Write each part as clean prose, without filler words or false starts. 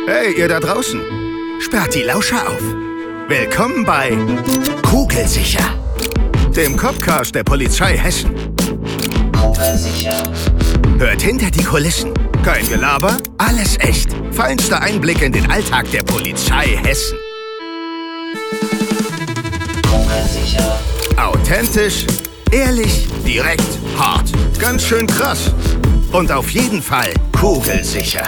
Hey, ihr da draußen! Sperrt die Lauscher auf! Willkommen bei Kugelsicher, dem Copcast der Polizei Hessen. Kugelsicher. Hört hinter die Kulissen. Kein Gelaber, alles echt. Feinster Einblick in den Alltag der Polizei Hessen. Kugelsicher. Authentisch, ehrlich, direkt, hart. Ganz schön krass. Und auf jeden Fall kugelsicher.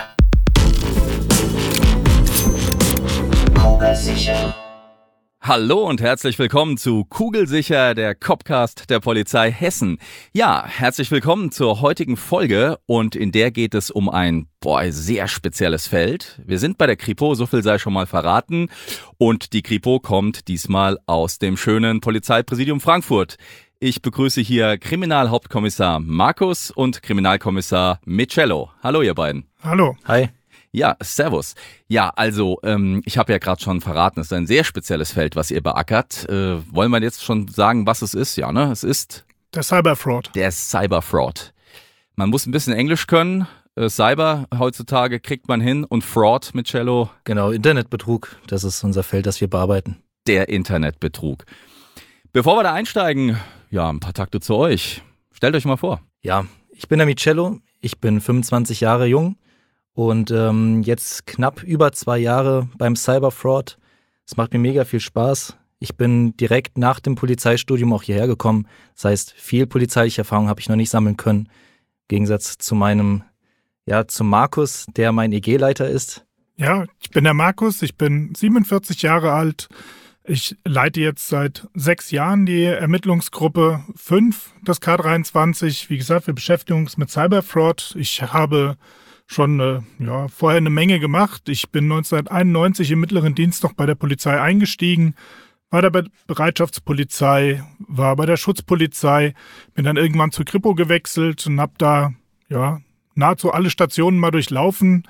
Kugelsicher. Hallo und herzlich willkommen zu Kugelsicher, der Copcast der Polizei Hessen. Ja, herzlich willkommen zur heutigen Folge und in der geht es um ein sehr spezielles Feld. Wir sind bei der Kripo, so viel sei schon mal verraten, und die Kripo kommt diesmal aus dem schönen Polizeipräsidium Frankfurt. Ich begrüße hier Kriminalhauptkommissar Markus und Kriminalkommissar Michello. Hallo ihr beiden. Hallo. Hi. Ja, servus. Ja, also ich habe ja gerade schon verraten, es ist ein sehr spezielles Feld, was ihr beackert. Wollen wir jetzt schon sagen, was es ist? Ja, ne? Es ist Der Cyberfraud. der Cyberfraud. Man muss ein bisschen Englisch können. Cyber heutzutage kriegt man hin und Fraud mit Cello, Genau, Internetbetrug, das ist unser Feld, das wir bearbeiten. der Internetbetrug. Bevor wir da einsteigen, ja, ein paar Takte zu euch. Stellt euch mal vor. Ja, ich bin der Michello, ich bin 25 Jahre jung und jetzt knapp über 2 Jahre beim Cyberfraud. Es macht mir mega viel Spaß. Ich bin direkt nach dem Polizeistudium auch hierher gekommen. Das heißt, viel polizeiliche Erfahrung habe ich noch nicht sammeln können. Im Gegensatz zu zu Markus, der mein EG-Leiter ist. Ja, ich bin der Markus, ich bin 47 Jahre alt. Ich leite jetzt seit 6 Jahren die Ermittlungsgruppe 5 des K23. Wie gesagt, wir beschäftigen uns mit Cyberfraud. Ich habe schon vorher eine Menge gemacht. Ich bin 1991 im mittleren Dienst noch bei der Polizei eingestiegen, war da bei der Bereitschaftspolizei, war bei der Schutzpolizei, bin dann irgendwann zur Kripo gewechselt und habe da nahezu alle Stationen mal durchlaufen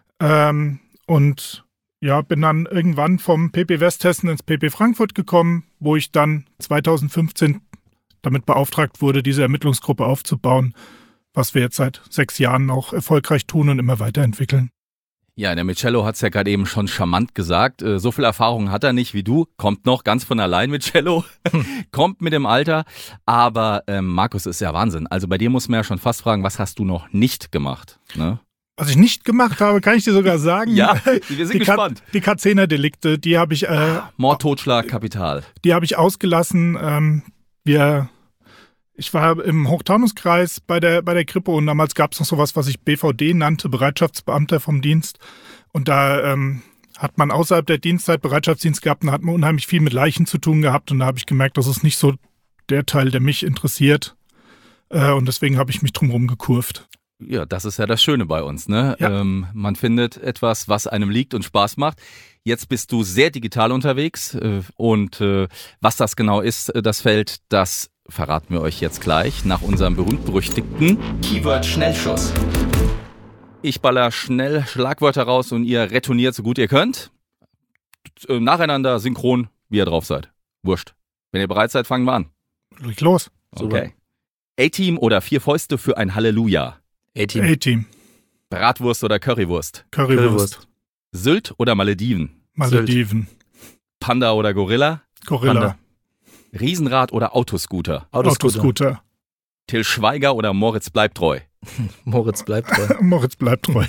und bin dann irgendwann vom PP Westhessen ins PP Frankfurt gekommen, wo ich dann 2015 damit beauftragt wurde, diese Ermittlungsgruppe aufzubauen, was wir jetzt seit 6 Jahren auch erfolgreich tun und immer weiterentwickeln. Ja, der Michello hat es ja gerade eben schon charmant gesagt. So viel Erfahrung hat er nicht wie du. Kommt noch ganz von allein, Michello. Kommt mit dem Alter. Aber Markus, ist ja Wahnsinn. Also bei dir muss man ja schon fast fragen, was hast du noch nicht gemacht? Ne? Was ich nicht gemacht habe, kann ich dir sogar sagen. Ja, wir sind gespannt. Die K10er-Delikte, die habe ich Mord, Totschlag, Kapital. Die habe ich ausgelassen. Ich war im Hochtaunuskreis bei der Kripo und damals gab es noch sowas, was ich BVD nannte, Bereitschaftsbeamter vom Dienst. Und da hat man außerhalb der Dienstzeit Bereitschaftsdienst gehabt und hat man unheimlich viel mit Leichen zu tun gehabt. Und da habe ich gemerkt, das ist nicht so der Teil, der mich interessiert. Und deswegen habe ich mich drumherum gekurvt. Ja, das ist ja das Schöne bei uns, ne? Ja. Man findet etwas, was einem liegt und Spaß macht. Jetzt bist du sehr digital unterwegs und was das genau ist, das Feld, das verraten wir euch jetzt gleich nach unserem berühmt-berüchtigten Keyword-Schnellschuss. Ich baller schnell Schlagwörter raus und ihr retourniert so gut ihr könnt. Nacheinander, synchron, wie ihr drauf seid. Wurscht. Wenn ihr bereit seid, fangen wir an. Leg los. Okay. A-Team oder 4 Fäuste für ein Halleluja? A-Team. A-Team. Bratwurst oder Currywurst? Currywurst. Sylt oder Malediven? Malediven. Panda oder Gorilla? Gorilla. Panda. Riesenrad oder Autoscooter? Autoscooter. Till Schweiger oder Moritz bleibt treu? Moritz bleibt treu. Moritz bleibt treu.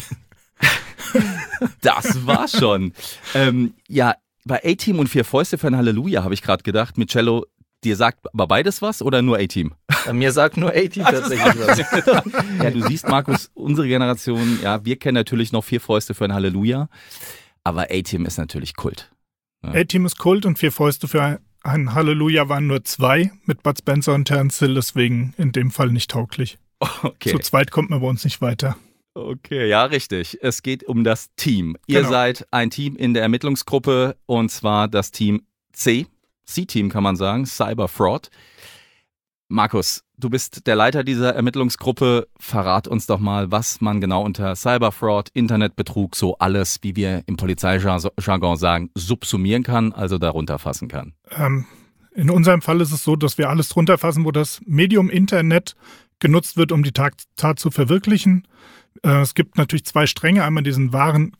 Das war's schon. Bei A-Team und 4 Fäuste für ein Halleluja habe ich gerade gedacht, Michello, dir sagt aber beides was oder nur A-Team? Mir sagt nur A-Team tatsächlich was. Ja, du siehst, Markus, unsere Generation, ja, wir kennen natürlich noch 4 Fäuste für ein Halleluja, aber A-Team ist natürlich Kult. Ja. A-Team ist Kult und 4 Fäuste für ein Halleluja waren nur 2 mit Bud Spencer und Terence Hill, deswegen in dem Fall nicht tauglich. Okay. Zu zweit kommt man bei uns nicht weiter. Okay, ja, richtig. Es geht um das Team. Ihr Genau. seid ein Team in der Ermittlungsgruppe und zwar das Team C-Team kann man sagen, Cyberfraud. Markus, du bist der Leiter dieser Ermittlungsgruppe. Verrat uns doch mal, was man genau unter Cyberfraud, Internetbetrug, so alles, wie wir im Polizeijargon sagen, subsumieren kann, also darunter fassen kann. In unserem Fall ist es so, dass wir alles drunter fassen, wo das Medium Internet genutzt wird, um die Tat zu verwirklichen. Es gibt natürlich 2 Stränge. Einmal diesen wahren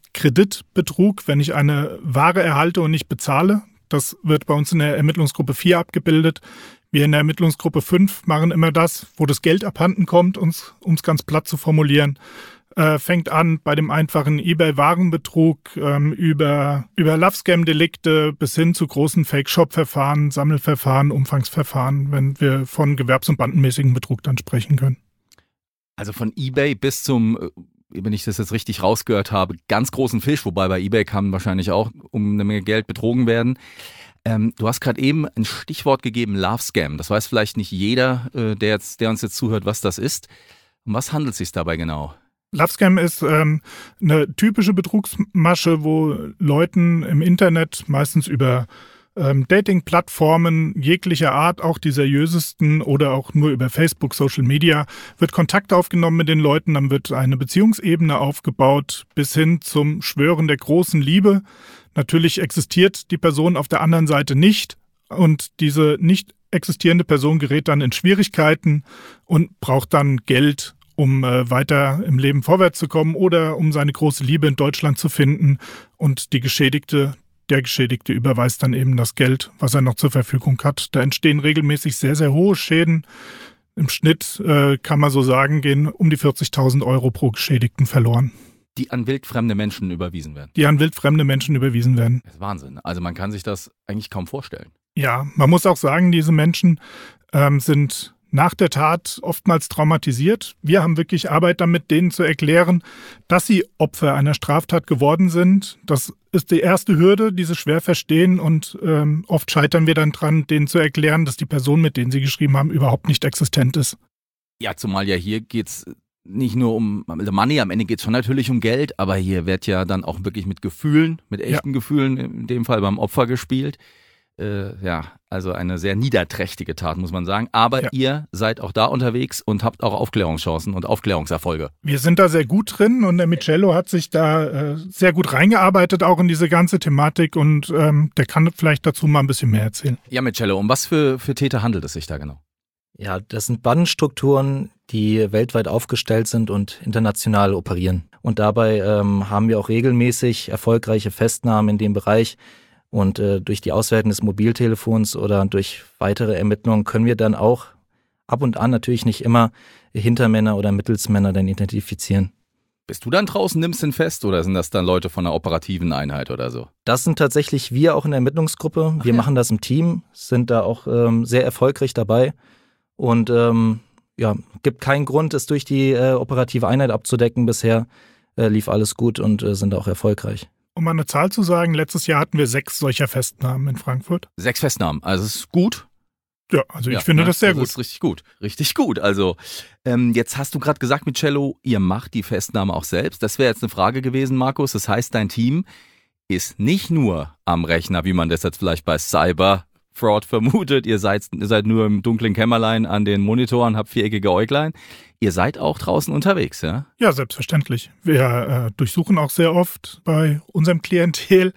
Kreditbetrug, wenn ich eine Ware erhalte und nicht bezahle. Das wird bei uns in der Ermittlungsgruppe 4 abgebildet. Wir in der Ermittlungsgruppe 5 machen immer das, wo das Geld abhanden kommt, um es ganz platt zu formulieren. Fängt an bei dem einfachen eBay-Warenbetrug über Love-Scam-Delikte bis hin zu großen Fake-Shop-Verfahren, Sammelverfahren, Umfangsverfahren, wenn wir von gewerbs- und bandenmäßigen Betrug dann sprechen können. Also von eBay bis zum, wenn ich das jetzt richtig rausgehört habe, ganz großen Fisch, wobei bei eBay kann wahrscheinlich auch um eine Menge Geld betrogen werden. Du hast gerade eben ein Stichwort gegeben, Love Scam. Das weiß vielleicht nicht jeder, der uns jetzt zuhört, was das ist. Um was handelt es sich dabei genau? Love Scam ist eine typische Betrugsmasche, wo Leuten im Internet, meistens über Dating-Plattformen jeglicher Art, auch die seriösesten oder auch nur über Facebook, Social Media, wird Kontakt aufgenommen mit den Leuten, dann wird eine Beziehungsebene aufgebaut bis hin zum Schwören der großen Liebe. Natürlich existiert die Person auf der anderen Seite nicht und diese nicht existierende Person gerät dann in Schwierigkeiten und braucht dann Geld, um weiter im Leben vorwärts zu kommen oder um seine große Liebe in Deutschland zu finden. Und der Geschädigte überweist dann eben das Geld, was er noch zur Verfügung hat. Da entstehen regelmäßig sehr, sehr hohe Schäden. Im Schnitt kann man so sagen, gehen um die 40.000 Euro pro Geschädigten verloren. Die an wildfremde Menschen überwiesen werden. Das ist Wahnsinn. Also man kann sich das eigentlich kaum vorstellen. Ja, man muss auch sagen, diese Menschen sind nach der Tat oftmals traumatisiert. Wir haben wirklich Arbeit damit, denen zu erklären, dass sie Opfer einer Straftat geworden sind. Das ist die erste Hürde, die sie schwer verstehen und oft scheitern wir dann dran, denen zu erklären, dass die Person, mit denen sie geschrieben haben, überhaupt nicht existent ist. Ja, zumal ja hier geht's nicht nur um Money, am Ende geht's schon natürlich um Geld, aber hier wird ja dann auch wirklich mit Gefühlen, mit echten Gefühlen, in dem Fall beim Opfer gespielt. Also eine sehr niederträchtige Tat, muss man sagen. Aber ihr seid auch da unterwegs und habt auch Aufklärungschancen und Aufklärungserfolge. Wir sind da sehr gut drin und der Michello hat sich da sehr gut reingearbeitet, auch in diese ganze Thematik und der kann vielleicht dazu mal ein bisschen mehr erzählen. Ja, Michello, um was für Täter handelt es sich da genau? Ja, das sind Bandenstrukturen, die weltweit aufgestellt sind und international operieren. Und dabei haben wir auch regelmäßig erfolgreiche Festnahmen in dem Bereich. Und durch die Auswertung des Mobiltelefons oder durch weitere Ermittlungen können wir dann auch ab und an, natürlich nicht immer, Hintermänner oder Mittelsmänner dann identifizieren. Bist du dann draußen, nimmst den fest oder sind das dann Leute von einer operativen Einheit oder so? Das sind tatsächlich wir auch in der Ermittlungsgruppe. Wir machen das im Team, sind da auch sehr erfolgreich dabei und gibt keinen Grund, es durch die operative Einheit abzudecken. Bisher lief alles gut und sind auch erfolgreich. Um mal eine Zahl zu sagen, letztes Jahr hatten wir 6 solcher Festnahmen in Frankfurt. 6 Festnahmen, also es ist gut. Ja, also ich finde das sehr gut. Das ist richtig gut, richtig gut. Also jetzt hast du gerade gesagt, Michello, ihr macht die Festnahme auch selbst. Das wäre jetzt eine Frage gewesen, Markus. Das heißt, dein Team ist nicht nur am Rechner, wie man das jetzt vielleicht bei Cyberfraud vermutet. Ihr seid nur im dunklen Kämmerlein an den Monitoren, habt viereckige Äuglein. Ihr seid auch draußen unterwegs, ja? Ja, selbstverständlich. Wir durchsuchen auch sehr oft bei unserem Klientel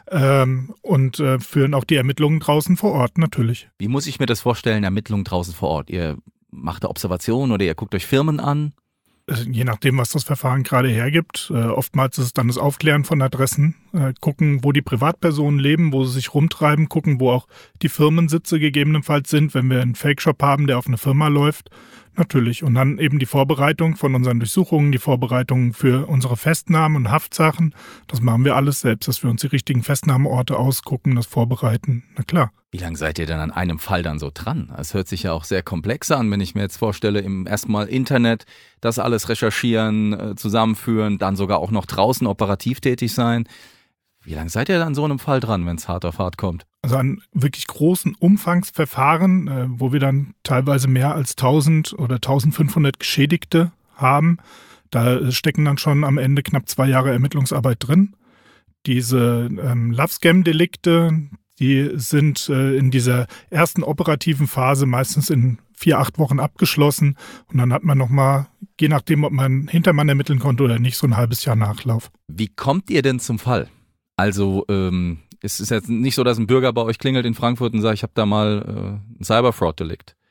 und führen auch die Ermittlungen draußen vor Ort, natürlich. Wie muss ich mir das vorstellen, Ermittlungen draußen vor Ort? Ihr macht da Observationen oder ihr guckt euch Firmen an? Je nachdem, was das Verfahren gerade hergibt. Oftmals ist es dann das Aufklären von Adressen, gucken, wo die Privatpersonen leben, wo sie sich rumtreiben, gucken, wo auch die Firmensitze gegebenenfalls sind, wenn wir einen Fake-Shop haben, der auf eine Firma läuft. Natürlich. Und dann eben die Vorbereitung von unseren Durchsuchungen, die Vorbereitung für unsere Festnahmen und Haftsachen. Das machen wir alles selbst, dass wir uns die richtigen Festnahmeorte ausgucken, das vorbereiten. Na klar. Wie lange seid ihr denn an einem Fall dann so dran? Es hört sich ja auch sehr komplex an, wenn ich mir jetzt vorstelle, im erstmal Internet das alles recherchieren, zusammenführen, dann sogar auch noch draußen operativ tätig sein. Wie lange seid ihr dann an so einem Fall dran, wenn es hart auf hart kommt? Also an wirklich großen Umfangsverfahren, wo wir dann teilweise mehr als 1000 oder 1500 Geschädigte haben. Da stecken dann schon am Ende knapp 2 Jahre Ermittlungsarbeit drin. Diese Love-Scam-Delikte, die sind in dieser ersten operativen Phase meistens in 4-8 Wochen abgeschlossen. Und dann hat man nochmal, je nachdem, ob man Hintermann ermitteln konnte oder nicht, so ein halbes Jahr Nachlauf. Wie kommt ihr denn zum Fall? Also es ist jetzt nicht so, dass ein Bürger bei euch klingelt in Frankfurt und sagt, ich habe da mal ein Cyberfraud-Delikt.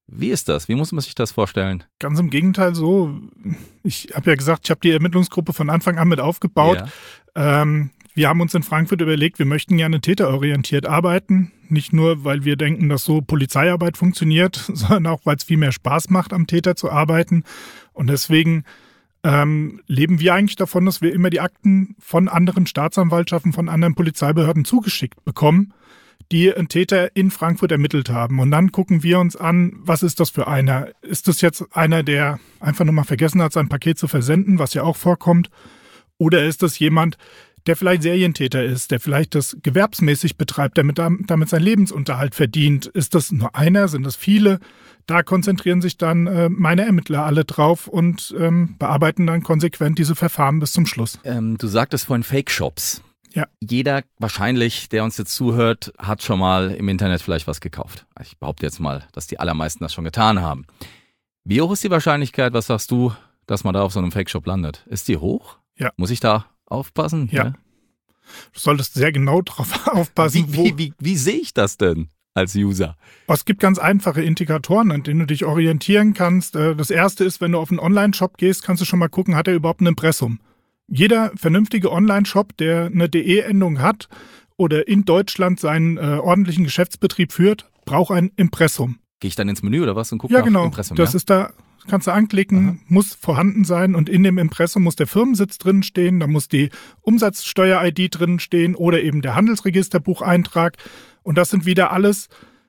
Wie ist das? Wie muss man sich das vorstellen? Ganz im Gegenteil so. Ich habe ja gesagt, ich habe die Ermittlungsgruppe von Anfang an mit aufgebaut. Ja. Wir haben uns in Frankfurt überlegt, wir möchten gerne täterorientiert arbeiten. Nicht nur, weil wir denken, dass so Polizeiarbeit funktioniert, sondern auch, weil es viel mehr Spaß macht, am Täter zu arbeiten. Und deswegen leben wir eigentlich davon, dass wir immer die Akten von anderen Staatsanwaltschaften, von anderen Polizeibehörden zugeschickt bekommen, die einen Täter in Frankfurt ermittelt haben. Und dann gucken wir uns an, was ist das für einer? Ist das jetzt einer, der einfach nur mal vergessen hat, sein Paket zu versenden, was ja auch vorkommt? Oder ist das jemand, der vielleicht Serientäter ist, der vielleicht das gewerbsmäßig betreibt, der damit seinen Lebensunterhalt verdient? Ist das nur einer? Sind das viele? Da konzentrieren sich dann meine Ermittler alle drauf und bearbeiten dann konsequent diese Verfahren bis zum Schluss. Du sagtest vorhin Fake-Shops. Ja. Jeder wahrscheinlich, der uns jetzt zuhört, hat schon mal im Internet vielleicht was gekauft. Ich behaupte jetzt mal, dass die allermeisten das schon getan haben. Wie hoch ist die Wahrscheinlichkeit, was sagst du, dass man da auf so einem Fake-Shop landet? Ist die hoch? Ja. Muss ich da aufpassen? Ja. Du solltest sehr genau drauf aufpassen. Wie sehe ich das denn als User? Es gibt ganz einfache Indikatoren, an denen du dich orientieren kannst. Das erste ist, wenn du auf einen Online-Shop gehst, kannst du schon mal gucken, hat er überhaupt ein Impressum? Jeder vernünftige Online-Shop, der eine DE-Endung hat oder in Deutschland seinen ordentlichen Geschäftsbetrieb führt, braucht ein Impressum. Gehe ich dann ins Menü oder was und gucke nach Impressum? Ja, genau. Das ist da, kannst du anklicken, muss vorhanden sein und in dem Impressum muss der Firmensitz drin stehen, da muss die Umsatzsteuer-ID drin stehen oder eben der Handelsregisterbucheintrag. Und das sind wieder alles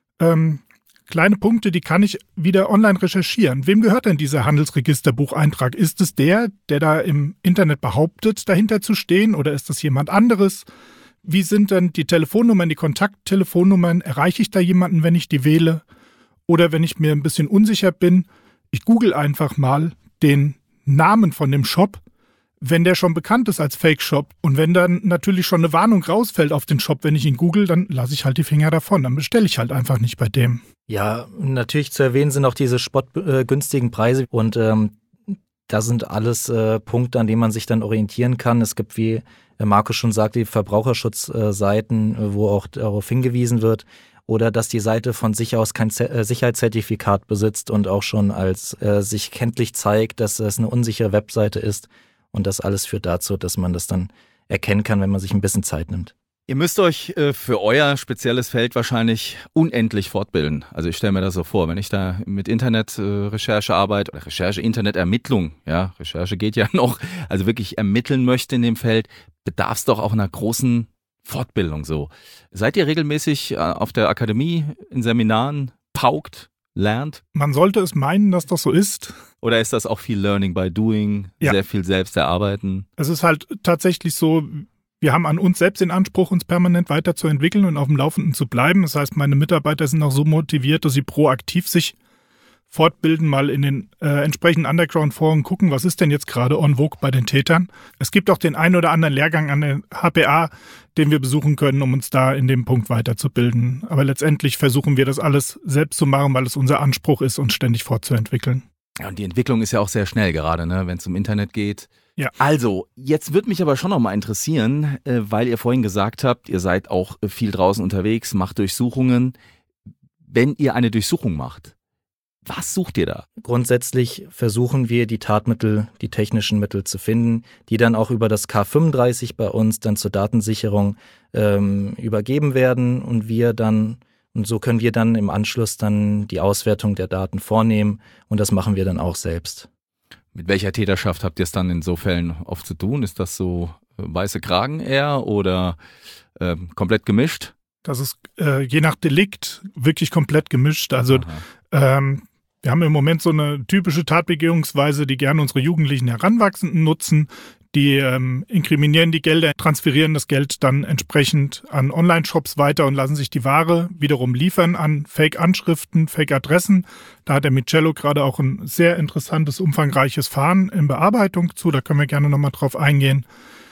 kleine Punkte, die kann ich wieder online recherchieren. Wem gehört denn dieser Handelsregisterbucheintrag? Ist es der da im Internet behauptet, dahinter zu stehen, oder ist das jemand anderes? Wie sind denn die Telefonnummern, die Kontakttelefonnummern? Erreiche ich da jemanden, wenn ich die wähle? Oder wenn ich mir ein bisschen unsicher bin, ich google einfach mal den Namen von dem Shop, wenn der schon bekannt ist als Fake-Shop. Und wenn dann natürlich schon eine Warnung rausfällt auf den Shop, wenn ich ihn google, dann lasse ich halt die Finger davon. Dann bestelle ich halt einfach nicht bei dem. Ja, natürlich zu erwähnen sind auch diese spottgünstigen Preise. Und da sind alles Punkte, an denen man sich dann orientieren kann. Es gibt, wie Markus schon sagte, die Verbraucherschutzseiten, wo auch darauf hingewiesen wird. Oder dass die Seite von sich aus kein Sicherheitszertifikat besitzt und auch schon als sich kenntlich zeigt, dass es eine unsichere Webseite ist. Und das alles führt dazu, dass man das dann erkennen kann, wenn man sich ein bisschen Zeit nimmt. Ihr müsst euch für euer spezielles Feld wahrscheinlich unendlich fortbilden. Also ich stelle mir das so vor, wenn ich da mit Internetrecherche arbeite oder Recherche, Internetermittlung, ja, Recherche geht ja noch, also wirklich ermitteln möchte in dem Feld, bedarf es doch auch einer großen Fortbildung so. Seid ihr regelmäßig auf der Akademie in Seminaren, paukt, lernt? Man sollte es meinen, dass das so ist. Oder ist das auch viel Learning by Doing, sehr viel selbst erarbeiten? Es ist halt tatsächlich so, wir haben an uns selbst den Anspruch, uns permanent weiterzuentwickeln und auf dem Laufenden zu bleiben. Das heißt, meine Mitarbeiter sind auch so motiviert, dass sie proaktiv sich fortbilden, mal in den entsprechenden Underground-Foren gucken, was ist denn jetzt gerade en vogue bei den Tätern. Es gibt auch den einen oder anderen Lehrgang an der HPA, den wir besuchen können, um uns da in dem Punkt weiterzubilden. Aber letztendlich versuchen wir das alles selbst zu machen, weil es unser Anspruch ist, uns ständig fortzuentwickeln. Ja, und die Entwicklung ist ja auch sehr schnell gerade, ne, wenn es um Internet geht. Ja. Also, jetzt würde mich aber schon noch mal interessieren, weil ihr vorhin gesagt habt, ihr seid auch viel draußen unterwegs, macht Durchsuchungen. Wenn ihr eine Durchsuchung macht, was sucht ihr da? Grundsätzlich versuchen wir, die Tatmittel, die technischen Mittel zu finden, die dann auch über das K35 bei uns dann zur Datensicherung übergeben werden und so können wir dann im Anschluss dann die Auswertung der Daten vornehmen und das machen wir dann auch selbst. Mit welcher Täterschaft habt ihr es dann in so Fällen oft zu tun? Ist das so weiße Kragen eher oder komplett gemischt? Das ist je nach Delikt wirklich komplett gemischt. Also wir haben im Moment so eine typische Tatbegehungsweise, die gerne unsere jugendlichen Heranwachsenden nutzen. Die inkriminieren die Gelder, transferieren das Geld dann entsprechend an Online-Shops weiter und lassen sich die Ware wiederum liefern an Fake-Anschriften, Fake-Adressen. Da hat der Michello gerade auch ein sehr interessantes, umfangreiches Fahren in Bearbeitung zu. Da können wir gerne nochmal drauf eingehen.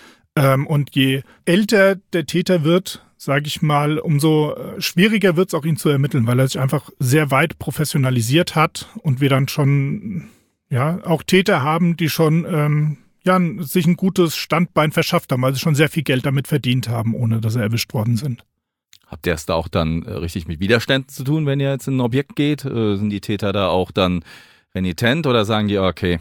Und je älter der Täter wird, sage ich mal, umso schwieriger wird es auch, ihn zu ermitteln, weil er sich einfach sehr weit professionalisiert hat und wir dann schon auch Täter haben, die schon sich ein gutes Standbein verschafft haben, weil sie schon sehr viel Geld damit verdient haben, ohne dass sie erwischt worden sind. Habt ihr es da auch dann richtig mit Widerständen zu tun, wenn ihr jetzt in ein Objekt geht? Sind die Täter da auch dann renitent oder sagen die, okay,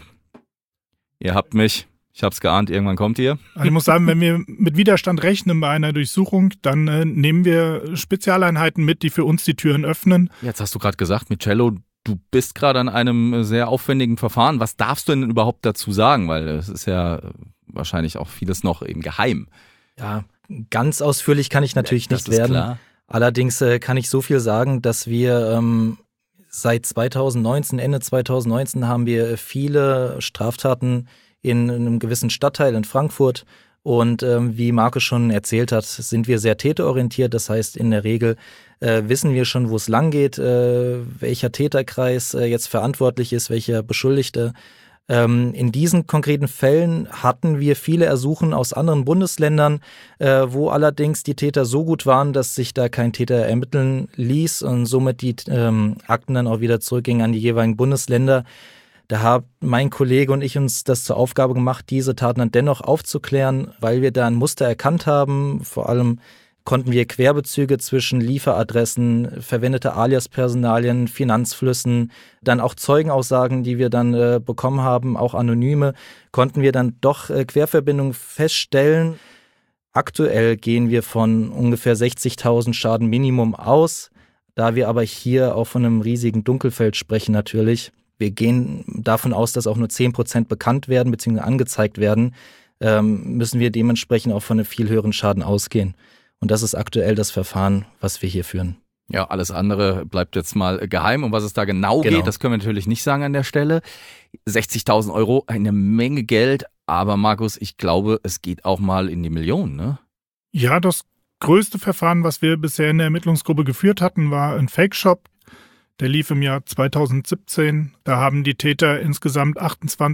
ihr habt mich, ich hab's geahnt, irgendwann kommt ihr? Also ich muss sagen, wenn wir mit Widerstand rechnen bei einer Durchsuchung, dann nehmen wir Spezialeinheiten mit, die für uns die Türen öffnen. Jetzt hast du gerade gesagt, Micello, du bist gerade an einem sehr aufwendigen Verfahren. Was darfst du denn überhaupt dazu sagen? Weil es ist ja wahrscheinlich auch vieles noch eben geheim. Ja, ganz ausführlich kann ich natürlich nicht werden. Klar. Allerdings kann ich so viel sagen, dass wir seit 2019, Ende 2019 haben wir viele Straftaten in einem gewissen Stadtteil in Frankfurt. Und wie Markus schon erzählt hat, sind wir sehr täterorientiert. Das heißt, in der Regel wissen wir schon, wo es lang geht, welcher Täterkreis jetzt verantwortlich ist, welcher Beschuldigte. In diesen konkreten Fällen hatten wir viele Ersuchen aus anderen Bundesländern, wo allerdings die Täter so gut waren, dass sich da kein Täter ermitteln ließ und somit die Akten dann auch wieder zurückgingen an die jeweiligen Bundesländer. Da haben mein Kollege und ich uns das zur Aufgabe gemacht, diese Taten dann dennoch aufzuklären, weil wir da ein Muster erkannt haben. Vor allem konnten wir Querbezüge zwischen Lieferadressen, verwendete Alias-Personalien, Finanzflüssen, dann auch Zeugenaussagen, die wir dann bekommen haben, auch anonyme, konnten wir dann doch Querverbindungen feststellen. Aktuell gehen wir von ungefähr 60.000 Schaden Minimum aus, da wir aber hier auch von einem riesigen Dunkelfeld sprechen natürlich. Wir gehen davon aus, dass auch nur 10% bekannt werden bzw. angezeigt werden, müssen wir dementsprechend auch von einem viel höheren Schaden ausgehen. Und das ist aktuell das Verfahren, was wir hier führen. Ja, alles andere bleibt jetzt mal geheim. Um was es da genau geht, das können wir natürlich nicht sagen an der Stelle. 60.000 Euro, eine Menge Geld. Aber Markus, ich glaube, es geht auch mal in die Millionen, ne? Ja, das größte Verfahren, was wir bisher in der Ermittlungsgruppe geführt hatten, war ein Fake-Shop. Der lief im Jahr 2017. Da haben die Täter insgesamt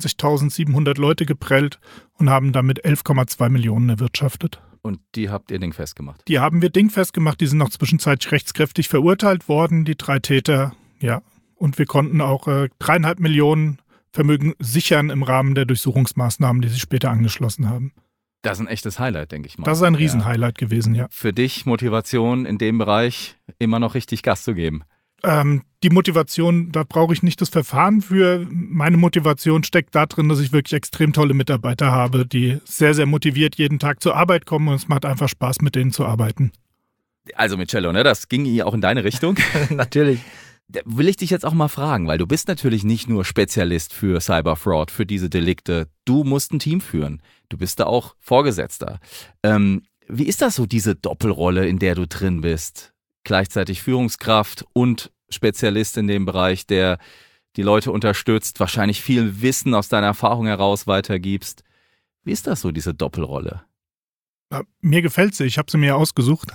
28.700 Leute geprellt und haben damit 11,2 Millionen erwirtschaftet. Und die habt ihr dingfest gemacht? Die haben wir dingfest gemacht. Die sind noch zwischenzeitlich rechtskräftig verurteilt worden, die 3 Täter. Ja, und wir konnten auch 3,5 Millionen Vermögen sichern im Rahmen der Durchsuchungsmaßnahmen, die sich später angeschlossen haben. Das ist ein echtes Highlight, denke ich mal. Das ist ein Riesenhighlight gewesen, ja. Für dich Motivation in dem Bereich immer noch richtig Gas zu geben? Die Motivation, da brauche ich nicht das Verfahren für. Meine Motivation steckt da drin, dass ich wirklich extrem tolle Mitarbeiter habe, die sehr, sehr motiviert jeden Tag zur Arbeit kommen und es macht einfach Spaß, mit denen zu arbeiten. Also Micello, ne, das ging hier auch in deine Richtung. Natürlich. Da will ich dich jetzt auch mal fragen, weil du bist natürlich nicht nur Spezialist für Cyberfraud, für diese Delikte. Du musst ein Team führen. Du bist da auch Vorgesetzter. Wie ist das so, diese Doppelrolle, in der du drin bist? Gleichzeitig Führungskraft und Spezialist in dem Bereich, der die Leute unterstützt, wahrscheinlich viel Wissen aus deiner Erfahrung heraus weitergibst. Wie ist das so, diese Doppelrolle? Ja, mir gefällt sie, ich habe sie mir ausgesucht.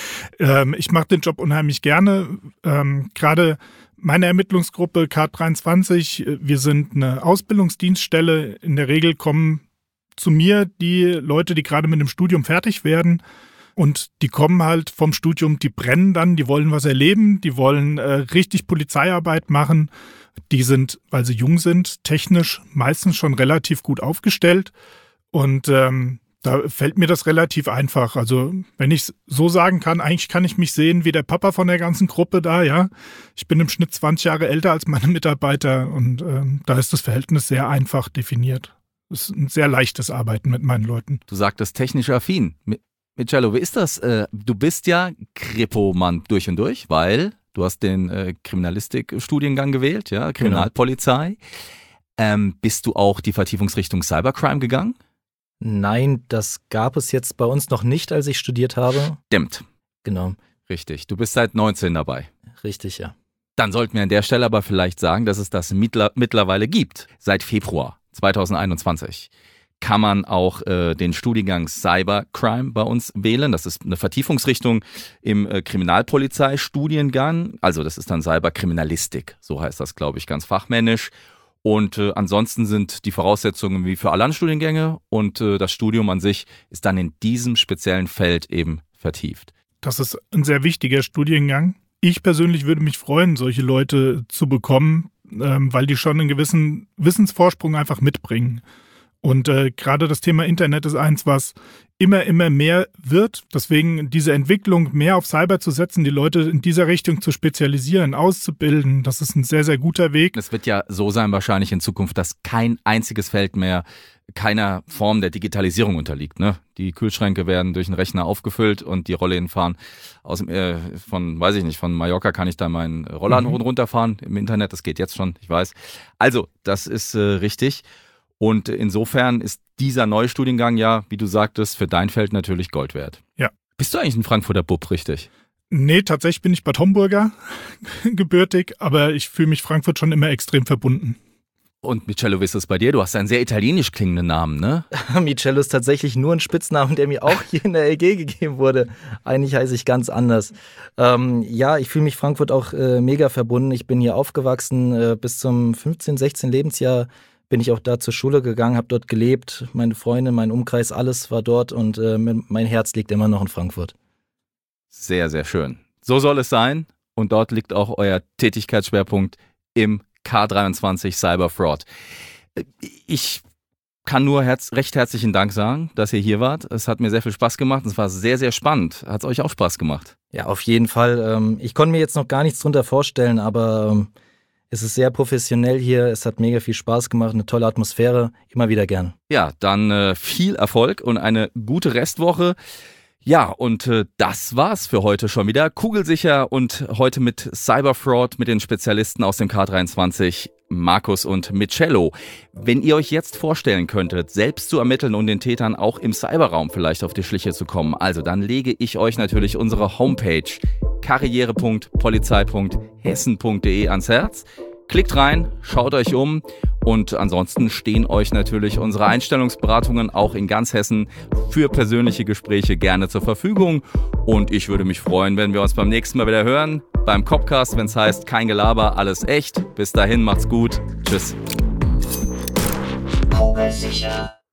Ich mache den Job unheimlich gerne. Gerade meine Ermittlungsgruppe K23, wir sind eine Ausbildungsdienststelle. In der Regel kommen zu mir die Leute, die gerade mit dem Studium fertig werden. Und die kommen halt vom Studium, die brennen dann, die wollen was erleben, die wollen richtig Polizeiarbeit machen. Die sind, weil sie jung sind, technisch meistens schon relativ gut aufgestellt. Und da fällt mir das relativ einfach. Also wenn ich es so sagen kann, eigentlich kann ich mich sehen wie der Papa von der ganzen Gruppe da, ja. Ich bin im Schnitt 20 Jahre älter als meine Mitarbeiter und da ist das Verhältnis sehr einfach definiert. Es ist ein sehr leichtes Arbeiten mit meinen Leuten. Du sagtest technisch affin. Micello, wie ist das? Du bist ja Kripo-Mann durch und durch, weil du hast den Kriminalistik-Studiengang gewählt, ja, Kriminalpolizei. Bist du auch die Vertiefungsrichtung Cybercrime gegangen? Nein, das gab es jetzt bei uns noch nicht, als ich studiert habe. Stimmt. Genau. Richtig. Du bist seit 19 dabei. Richtig, ja. Dann sollten wir an der Stelle aber vielleicht sagen, dass es das mittlerweile gibt. Seit Februar 2021 kann man auch den Studiengang Cybercrime bei uns wählen. Das ist eine Vertiefungsrichtung im Kriminalpolizeistudiengang. Also das ist dann Cyberkriminalistik, so heißt das, glaube ich, ganz fachmännisch. Und ansonsten sind die Voraussetzungen wie für alle anderen Studiengänge und das Studium an sich ist dann in diesem speziellen Feld eben vertieft. Das ist ein sehr wichtiger Studiengang. Ich persönlich würde mich freuen, solche Leute zu bekommen, weil die schon einen gewissen Wissensvorsprung einfach mitbringen. Und gerade das Thema Internet ist eins, was immer mehr wird. Deswegen diese Entwicklung mehr auf Cyber zu setzen, die Leute in dieser Richtung zu spezialisieren, auszubilden, das ist ein sehr, sehr guter Weg. Es wird ja so sein wahrscheinlich in Zukunft, dass kein einziges Feld mehr keiner Form der Digitalisierung unterliegt. Ne? Die Kühlschränke werden durch einen Rechner aufgefüllt und die Rollläden fahren von Mallorca kann ich da meinen Rollladen runterfahren im Internet. Das geht jetzt schon, ich weiß. Also, das ist richtig. Und insofern ist dieser neue Studiengang ja, wie du sagtest, für dein Feld natürlich Gold wert. Ja. Bist du eigentlich ein Frankfurter Bub, richtig? Nee, tatsächlich bin ich Bad Homburger gebürtig, aber ich fühle mich Frankfurt schon immer extrem verbunden. Und Michello, wie ist das bei dir? Du hast einen sehr italienisch klingenden Namen, ne? Michello ist tatsächlich nur ein Spitznamen, der mir auch hier in der LG gegeben wurde. Eigentlich heiße ich ganz anders. Ja, ich fühle mich Frankfurt auch mega verbunden. Ich bin hier aufgewachsen. Bis zum 15, 16 Lebensjahr bin ich auch da zur Schule gegangen, habe dort gelebt. Meine Freunde, mein Umkreis, alles war dort und mein Herz liegt immer noch in Frankfurt. Sehr, sehr schön. So soll es sein. Und dort liegt auch euer Tätigkeitsschwerpunkt im K23 Cyber Fraud. Ich kann nur recht herzlichen Dank sagen, dass ihr hier wart. Es hat mir sehr viel Spaß gemacht. Es war sehr, sehr spannend. Hat es euch auch Spaß gemacht? Ja, auf jeden Fall. Ich konnte mir jetzt noch gar nichts drunter vorstellen, aber es ist sehr professionell hier. Es hat mega viel Spaß gemacht, eine tolle Atmosphäre. Immer wieder gern. Ja, dann viel Erfolg und eine gute Restwoche. Ja, und das war's für heute schon wieder. Kugelsicher und heute mit Cyberfraud mit den Spezialisten aus dem K23, Markus und Michello. Wenn ihr euch jetzt vorstellen könntet, selbst zu ermitteln und den Tätern auch im Cyberraum vielleicht auf die Schliche zu kommen, also dann lege ich euch natürlich unsere Homepage karriere.polizei.hessen.de ans Herz. Klickt rein, schaut euch um und ansonsten stehen euch natürlich unsere Einstellungsberatungen auch in ganz Hessen für persönliche Gespräche gerne zur Verfügung. Und ich würde mich freuen, wenn wir uns beim nächsten Mal wieder hören, beim Copcast, wenn es heißt, kein Gelaber, alles echt. Bis dahin, macht's gut. Tschüss. Kugelsicher.